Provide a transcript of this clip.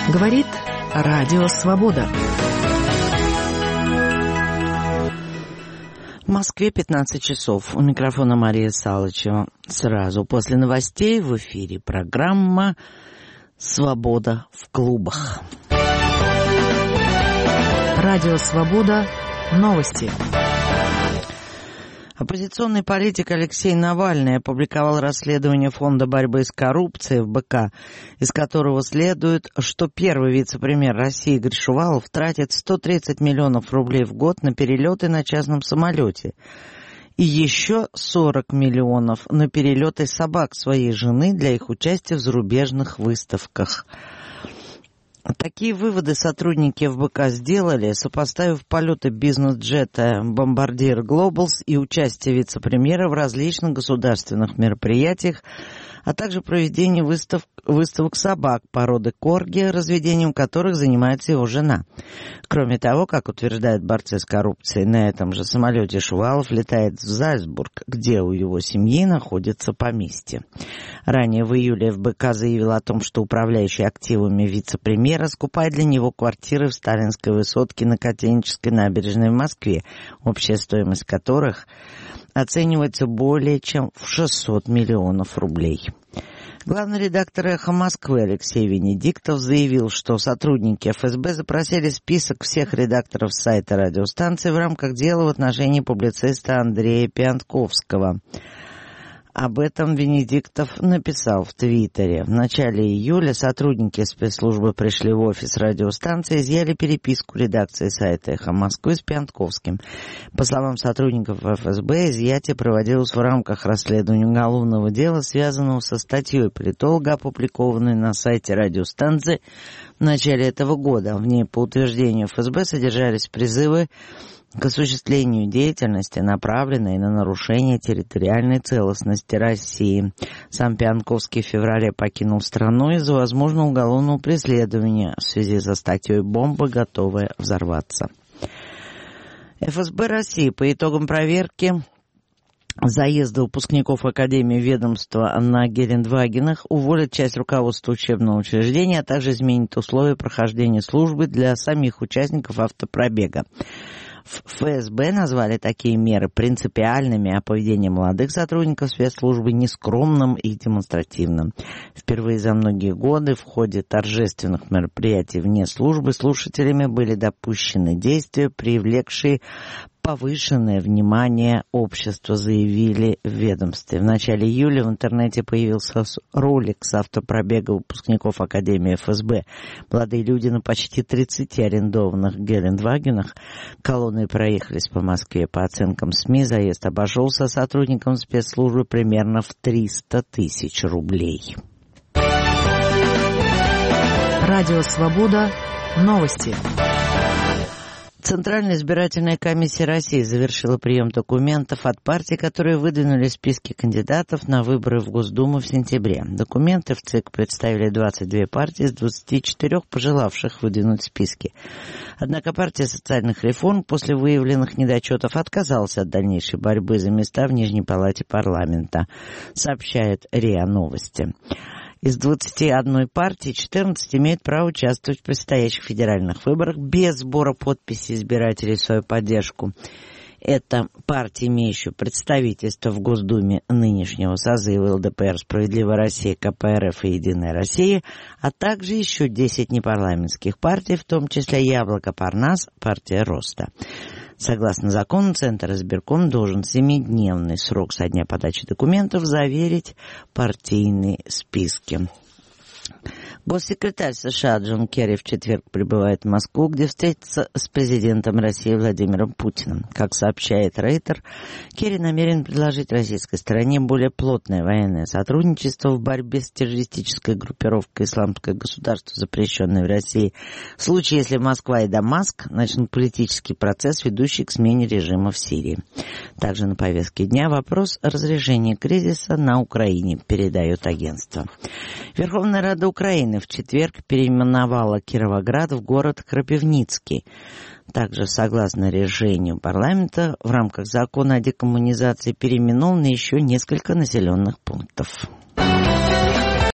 Говорит Радио Свобода. В Москве 15 часов. У микрофона Мария Салычева. Сразу после новостей в эфире программа «Свобода в клубах». Радио Свобода. Новости. Оппозиционный политик Алексей Навальный опубликовал расследование Фонда борьбы с коррупцией ФБК, из которого следует, что первый вице-премьер России Игорь Шувалов тратит 130 миллионов рублей в год на перелеты на частном самолете и еще 40 миллионов на перелеты собак своей жены для их участия в зарубежных выставках. Такие выводы сотрудники ФБК сделали, сопоставив полеты бизнес-джета «Бомбардир Глобалс» и участие вице-премьера в различных государственных мероприятиях, а также проведение выставок собак породы корги, разведением которых занимается его жена. Кроме того, как утверждают борцы с коррупцией, на этом же самолете Шувалов летает в Зальцбург, где у его семьи находится поместье. Ранее в июле ФБК заявил о том, что управляющий активами вице-премьера скупает для него квартиры в Сталинской высотке на Котельнической набережной в Москве, общая стоимость которых оценивается более чем в 600 миллионов рублей. Главный редактор «Эхо Москвы» Алексей Венедиктов заявил, что сотрудники ФСБ запросили список всех редакторов сайта радиостанции в рамках дела в отношении публициста Андрея Пиантковского. Об этом Венедиктов написал в Твиттере. В начале июля сотрудники спецслужбы пришли в офис радиостанции и изъяли переписку редакции сайта «Эхо Москвы» с Пиантковским. По словам сотрудников ФСБ, изъятие проводилось в рамках расследования уголовного дела, связанного со статьей политолога, опубликованной на сайте радиостанции в начале этого года. В ней, по утверждению ФСБ, содержались призывы к осуществлению деятельности, направленной на нарушение территориальной целостности России. Сам Пиантковский в феврале покинул страну из-за возможного уголовного преследования в связи со статьей «Бомба, готовая взорваться». ФСБ России по итогам проверки заезда выпускников Академии ведомства на Гелендвагенах уволит часть руководства учебного учреждения, а также изменит условия прохождения службы для самих участников автопробега. В ФСБ назвали такие меры принципиальными, а поведение молодых сотрудников спецслужбы нескромным и демонстративным. Впервые за многие годы в ходе торжественных мероприятий вне службы слушателями были допущены действия, привлекшие повышенное внимание общества, заявили в ведомстве. В начале июля в интернете появился ролик с автопробега выпускников Академии ФСБ. Молодые люди на почти 30 арендованных Гелендвагенах колонной проехались по Москве. По оценкам СМИ, заезд обошелся сотрудникам спецслужбы примерно в 300 тысяч рублей. Радио Свобода. Новости. Центральная избирательная комиссия России завершила прием документов от партий, которые выдвинули списки кандидатов на выборы в Госдуму в сентябре. Документы в ЦИК представили 22 партии из 24 пожелавших выдвинуть списки. Однако партия социальных реформ после выявленных недочетов отказалась от дальнейшей борьбы за места в Нижней палате парламента, сообщает РИА Новости. Из 21 партии 14 имеют право участвовать в предстоящих федеральных выборах без сбора подписей избирателей в свою поддержку. Это партии, имеющие представительство в Госдуме нынешнего созыва: ЛДПР, «Справедливая Россия», КПРФ и «Единая Россия», а также еще 10 непарламентских партий, в том числе «Яблоко», «Парнас», партия «Роста». Согласно закону, Центр избирком должен в 7-дневный срок со дня подачи документов заверить партийные списки. Госсекретарь США Джон Керри в четверг прибывает в Москву, где встретится с президентом России Владимиром Путиным. Как сообщает Рейтер, Керри намерен предложить российской стороне более плотное военное сотрудничество в борьбе с террористической группировкой «Исламское государство», запрещенной в России, в случае, если Москва и Дамаск начнут политический процесс, ведущий к смене режима в Сирии. Также на повестке дня вопрос разрешения кризиса на Украине, передает агентство. Верховная Рада Украины в четверг переименовала Кировоград в город Кропивницкий. Также, согласно решению парламента, в рамках закона о декоммунизации переименованы еще несколько населенных пунктов.